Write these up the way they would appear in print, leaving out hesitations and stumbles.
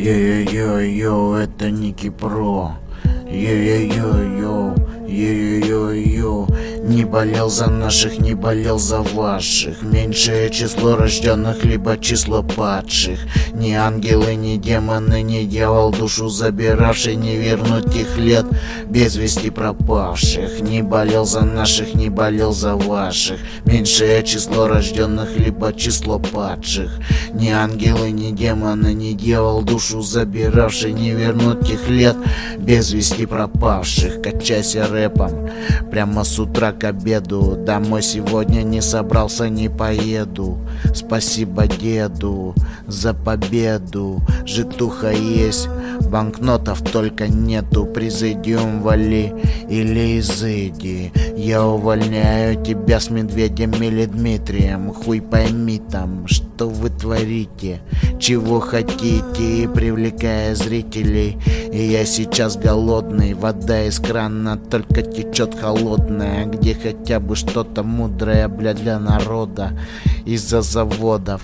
Йо-йо-йо-йо, это Ники Про. Йо-йо-йо-йо, йо-йо-йо-йо. Не болел за наших, не болел за ваших. Меньшее число рожденных, либо число падших. Ни ангелы, ни демоны, ни дьявол, душу забиравший, не вернуть их лет без вести пропавших. Не болел за наших, не болел за ваших. Меньшее число рожденных, либо число падших. Ни ангелы, ни демоны, ни дьявол, душу забиравший, не вернуть их лет без вести пропавших. Качайся рэпом прямо с утра к обеду. Домой сегодня не собрался, не поеду. Спасибо деду за победу. Житуха есть, банкнотов только нету. Президиум вали или изыди. Я увольняю тебя с Медведем или Дмитрием. Хуй пойми там, что вы творите, чего хотите, привлекая зрителей. И я сейчас голодный, вода из крана только течет холодная. Где хотя бы что-то мудрое, бля, для народа. Из-за заводов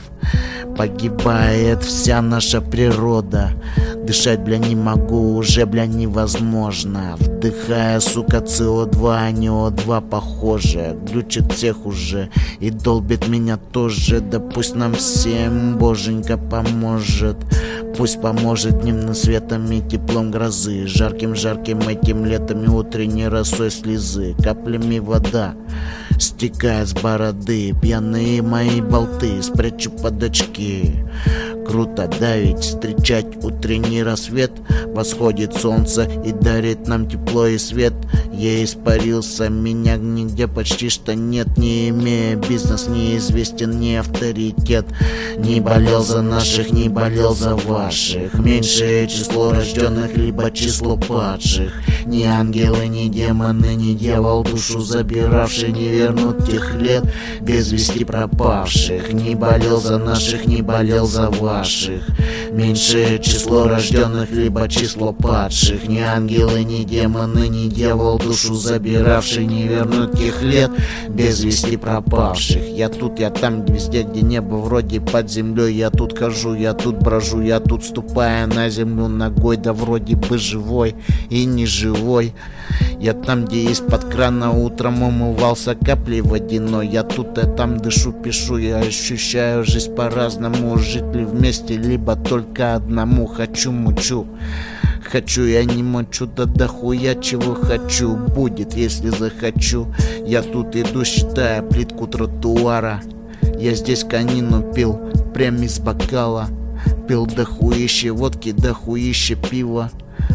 погибает вся наша природа. Дышать, бля, не могу, уже, бля, невозможно. Вдыхая, сука, СО2, а не О2 похоже. Глючит всех уже и долбит меня тоже. Да пусть нам всем боженька поможет. Пусть поможет дневным светом и теплом грозы. Жарким-жарким этим летом и утренней росой слезы. Каплями вода стекает с бороды. Пьяные мои болты спрячу под очки. Круто давить, встречать утренний рассвет. Восходит солнце и дарит нам тепло и свет. Я испарился, меня нигде почти что нет. Не имея бизнес, неизвестен, не авторитет. Не болел за наших, не болел за ваших. Меньшее число рожденных, либо число падших. Ни ангелы, ни демоны, ни дьявол, душу забиравший, не вернут тех лет без вести пропавших. Не болел за наших, не болел за ваших. Меньшее число рожденных, либо число падших. Ни ангелы, ни демоны, ни дьявол, душу забиравший, не вернуть тех лет без вести пропавших. Я тут, я там, везде, где небо вроде под землей. Я тут хожу, я тут брожу, я тут ступая на землю ногой. Да вроде бы живой и не живой. Я там, где из-под крана утром умывался каплей водяной. Я тут, я там дышу, пишу, я ощущаю жизнь по-разному. Жить ли вместе, либо только одному. Хочу, мучу. Хочу, я не мочу, да дохуя чего хочу. Будет, если захочу. Я тут иду, считая плитку тротуара. Я здесь конину пил, прям из бокала. Пил дохуище водки, дохуище пива.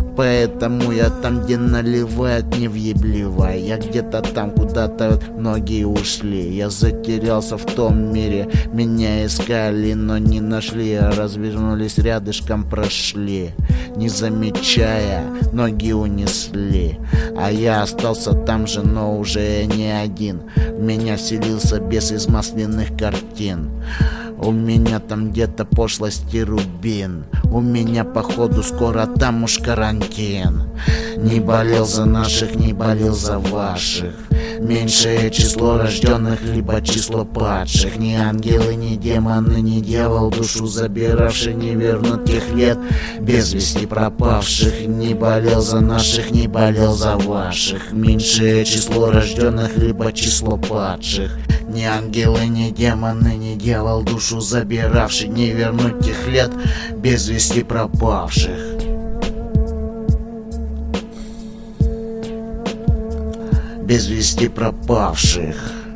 Поэтому я там, где наливают, не въебливай. Я где-то там, куда-то многие ушли. Я затерялся в том мире. Меня искали, но не нашли. Развернулись рядышком, прошли. Не замечая, ноги унесли. А я остался там же, но уже не один. В меня вселился бес из масляных картин. У меня там где-то пошлости рубин. У меня походу скоро там уж карантин. Не болел за наших, не болел за ваших. Меньшее число рожденных, либо число падших. Ни ангелы, ни демоны, ни дьявол, душу забиравший, не вернут тех лет без вести пропавших. Не болел за наших, не болел за ваших. Меньшее число рожденных, либо число падших. Ни ангелы, ни демоны, ни дьявол, душу забиравший, не вернуть тех лет без вести пропавших. Без вести пропавших.